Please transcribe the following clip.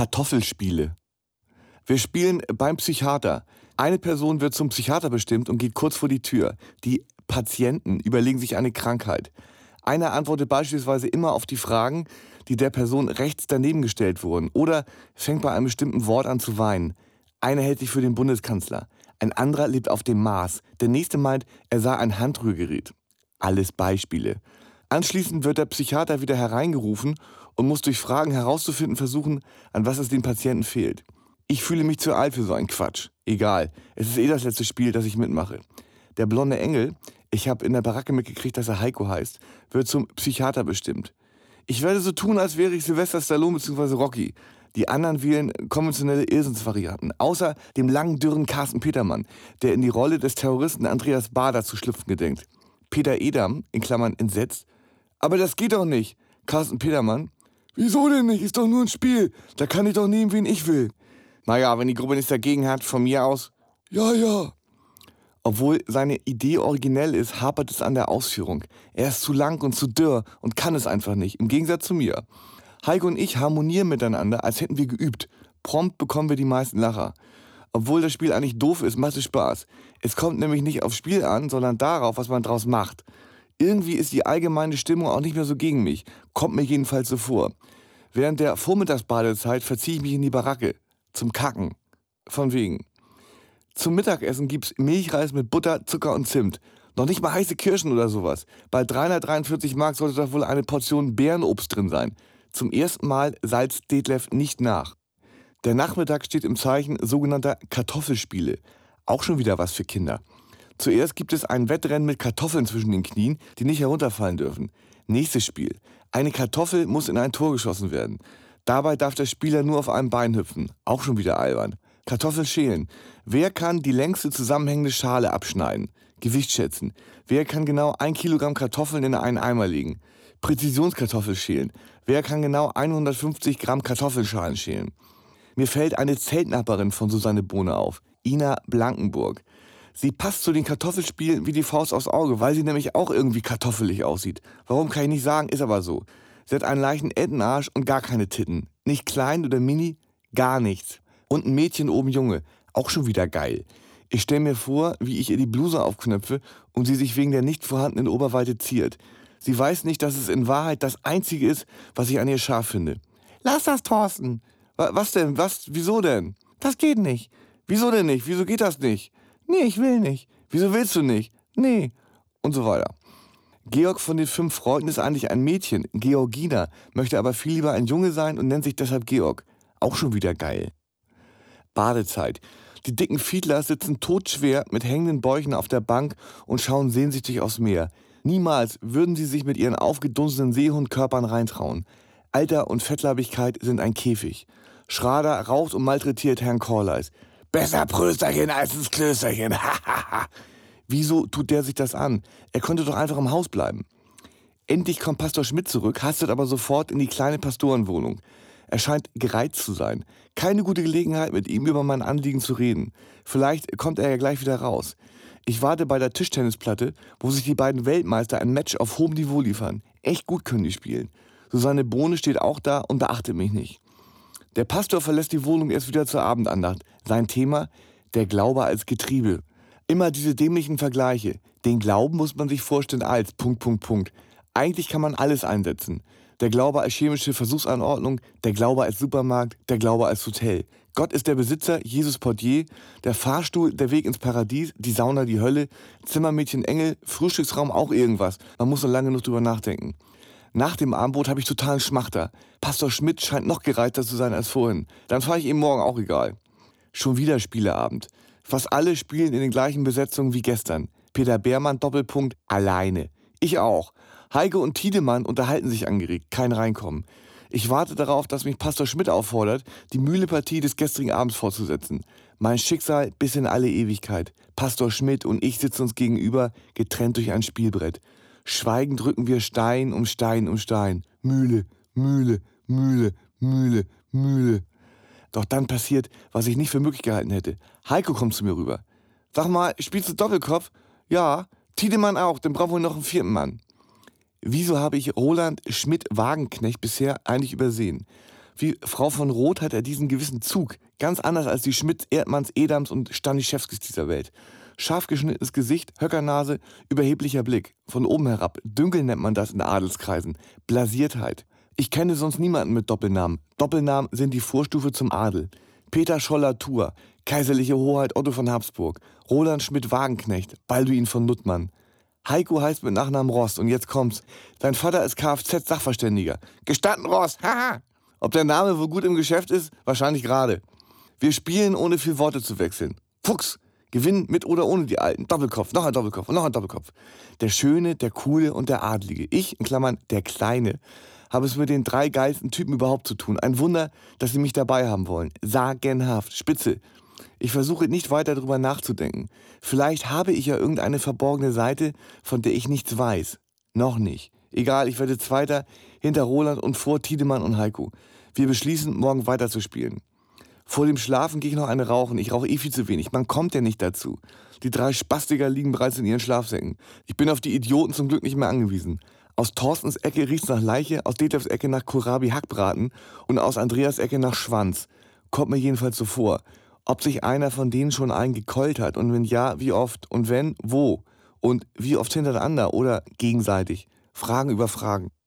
Kartoffelspiele. Wir spielen beim Psychiater. Eine Person wird zum Psychiater bestimmt und geht kurz vor die Tür. Die Patienten überlegen sich eine Krankheit. Einer antwortet beispielsweise immer auf die Fragen, die der Person rechts daneben gestellt wurden, oder fängt bei einem bestimmten Wort an zu weinen. Einer hält sich für den Bundeskanzler. Ein anderer lebt auf dem Mars. Der nächste meint, er sei ein Handrührgerät. Alles Beispiele. Anschließend wird der Psychiater wieder hereingerufen und muss durch Fragen herauszufinden versuchen, an was es den Patienten fehlt. Ich fühle mich zu alt für so einen Quatsch. Egal, es ist das letzte Spiel, das ich mitmache. Der blonde Engel, ich habe in der Baracke mitgekriegt, dass er Heiko heißt, wird zum Psychiater bestimmt. Ich werde so tun, als wäre ich Sylvester Stallone bzw. Rocky. Die anderen wählen konventionelle Irrsinnsvarianten, außer dem langen, dürren Carsten Petermann, der in die Rolle des Terroristen Andreas Baader zu schlüpfen gedenkt. Peter Edam, in Klammern entsetzt. Aber das geht doch nicht. Carsten Petermann. Wieso denn nicht? Ist doch nur ein Spiel. Da kann ich doch nehmen, wen ich will. Naja, wenn die Gruppe nichts dagegen hat, von mir aus. Ja. Obwohl seine Idee originell ist, hapert es an der Ausführung. Er ist zu lang und zu dürr und kann es einfach nicht, im Gegensatz zu mir. Heiko und ich harmonieren miteinander, als hätten wir geübt. Prompt bekommen wir die meisten Lacher. Obwohl das Spiel eigentlich doof ist, macht es Spaß. Es kommt nämlich nicht aufs Spiel an, sondern darauf, was man draus macht. Irgendwie ist die allgemeine Stimmung auch nicht mehr so gegen mich. Kommt mir jedenfalls so vor. Während der Vormittagsbadezeit verziehe ich mich in die Baracke. Zum Kacken. Von wegen. Zum Mittagessen gibt's Milchreis mit Butter, Zucker und Zimt. Noch nicht mal heiße Kirschen oder sowas. Bei 343 Mark sollte doch wohl eine Portion Beerenobst drin sein. Zum ersten Mal salzt Detlef nicht nach. Der Nachmittag steht im Zeichen sogenannter Kartoffelspiele. Auch schon wieder was für Kinder. Zuerst gibt es ein Wettrennen mit Kartoffeln zwischen den Knien, die nicht herunterfallen dürfen. Nächstes Spiel. Eine Kartoffel muss in ein Tor geschossen werden. Dabei darf der Spieler nur auf einem Bein hüpfen. Auch schon wieder albern. Kartoffeln schälen. Wer kann die längste zusammenhängende Schale abschneiden? Gewicht schätzen. Wer kann genau 1 Kilogramm Kartoffeln in einen Eimer legen? Präzisionskartoffel schälen. Wer kann genau 150 Gramm Kartoffelschalen schälen? Mir fällt eine Zeltnachbarin von Susanne Bohne auf. Ina Blankenburg. Sie passt zu den Kartoffelspielen wie die Faust aufs Auge, weil sie nämlich auch irgendwie kartoffelig aussieht. Warum kann ich nicht sagen, ist aber so. Sie hat einen leichten Entenarsch und gar keine Titten. Nicht klein oder mini, gar nichts. Und ein Mädchen oben Junge, auch schon wieder geil. Ich stelle mir vor, wie ich ihr die Bluse aufknöpfe und sie sich wegen der nicht vorhandenen Oberweite ziert. Sie weiß nicht, dass es in Wahrheit das Einzige ist, was ich an ihr scharf finde. Lass das, Thorsten. Was denn? Wieso denn? Das geht nicht. Wieso denn nicht? Wieso geht das nicht? Nee, ich will nicht. Wieso willst du nicht? Nee. Und so weiter. Georg von den 5 Freunden ist eigentlich ein Mädchen, Georgina, möchte aber viel lieber ein Junge sein und nennt sich deshalb Georg. Auch schon wieder geil. Badezeit. Die dicken Fiedler sitzen todschwer mit hängenden Bäuchen auf der Bank und schauen sehnsüchtig aufs Meer. Niemals würden sie sich mit ihren aufgedunsenen Seehundkörpern reintrauen. Alter und Fettleibigkeit sind ein Käfig. Schrader raucht und malträtiert Herrn Korleis. Besser Prösterchen als ein Klösterchen. Wieso tut der sich das an? Er könnte doch einfach im Haus bleiben. Endlich kommt Pastor Schmidt zurück, hastet aber sofort in die kleine Pastorenwohnung. Er scheint gereizt zu sein. Keine gute Gelegenheit, mit ihm über mein Anliegen zu reden. Vielleicht kommt er ja gleich wieder raus. Ich warte bei der Tischtennisplatte, wo sich die beiden Weltmeister ein Match auf hohem Niveau liefern. Echt gut können die spielen. Susanne Bohne steht auch da und beachtet mich nicht. Der Pastor verlässt die Wohnung erst wieder zur Abendandacht. Sein Thema? Der Glaube als Getriebe. Immer diese dämlichen Vergleiche. Den Glauben muss man sich vorstellen als ... Eigentlich kann man alles einsetzen. Der Glaube als chemische Versuchsanordnung, der Glaube als Supermarkt, der Glaube als Hotel. Gott ist der Besitzer, Jesus Portier, der Fahrstuhl, der Weg ins Paradies, die Sauna, die Hölle, Zimmermädchen, Engel, Frühstücksraum, auch irgendwas. Man muss noch lange genug drüber nachdenken. Nach dem Abendbrot habe ich totalen Schmachter. Pastor Schmidt scheint noch gereizter zu sein als vorhin. Dann fahre ich ihm morgen auch egal. Schon wieder Spieleabend. Fast alle spielen in den gleichen Besetzungen wie gestern. Peter Beermann, Doppelpunkt, alleine. Ich auch. Heike und Tiedemann unterhalten sich angeregt, kein Reinkommen. Ich warte darauf, dass mich Pastor Schmidt auffordert, die Mühlepartie des gestrigen Abends fortzusetzen. Mein Schicksal bis in alle Ewigkeit. Pastor Schmidt und ich sitzen uns gegenüber, getrennt durch ein Spielbrett. Schweigend drücken wir Stein um Stein um Stein. Mühle, Mühle, Mühle, Mühle, Mühle. Doch dann passiert, was ich nicht für möglich gehalten hätte. Heiko kommt zu mir rüber. Sag mal, spielst du Doppelkopf? Ja. Tiedemann auch, dann brauchen wir noch einen 4. Mann. Wieso habe ich Roland Schmidt-Wagenknecht bisher eigentlich übersehen? Wie Frau von Roth hat er diesen gewissen Zug, ganz anders als die Schmidts, Erdmanns, Edams und Staniszewskis dieser Welt. Scharf geschnittenes Gesicht, Höckernase, überheblicher Blick, von oben herab. Dünkel nennt man das in Adelskreisen. Blasiertheit. Ich kenne sonst niemanden mit Doppelnamen. Doppelnamen sind die Vorstufe zum Adel. Peter Scholler-Thur, kaiserliche Hoheit Otto von Habsburg. Roland Schmidt-Wagenknecht, Balduin von Nuttmann. Heiko heißt mit Nachnamen Rost und jetzt kommt's. Sein Vater ist Kfz-Sachverständiger. Gestanden Rost, haha! Ob der Name wohl gut im Geschäft ist? Wahrscheinlich gerade. Wir spielen, ohne viel Worte zu wechseln. Fuchs, gewinnen mit oder ohne die Alten. Doppelkopf, noch ein Doppelkopf und noch ein Doppelkopf. Der Schöne, der Coole und der Adlige. Ich, in Klammern, der Kleine, habe es mit den 3 geilsten Typen überhaupt zu tun. Ein Wunder, dass sie mich dabei haben wollen. Sagenhaft, spitze. Ich versuche nicht weiter darüber nachzudenken. Vielleicht habe ich ja irgendeine verborgene Seite, von der ich nichts weiß. Noch nicht. Egal, ich werde Zweiter hinter Roland und vor Tiedemann und Heiko. Wir beschließen, morgen weiterzuspielen. Vor dem Schlafen gehe ich noch eine rauchen. Ich rauche viel zu wenig. Man kommt ja nicht dazu. Die 3 Spastiker liegen bereits in ihren Schlafsäcken. Ich bin auf die Idioten zum Glück nicht mehr angewiesen. Aus Thorstens Ecke riecht's nach Leiche, aus Detlefs Ecke nach Kohlrabi-Hackbraten und aus Andreas Ecke nach Schwanz. Kommt mir jedenfalls so vor. Ob sich einer von denen schon einen gekeult hat und wenn ja, wie oft und wenn, wo und wie oft hintereinander oder gegenseitig. Fragen über Fragen.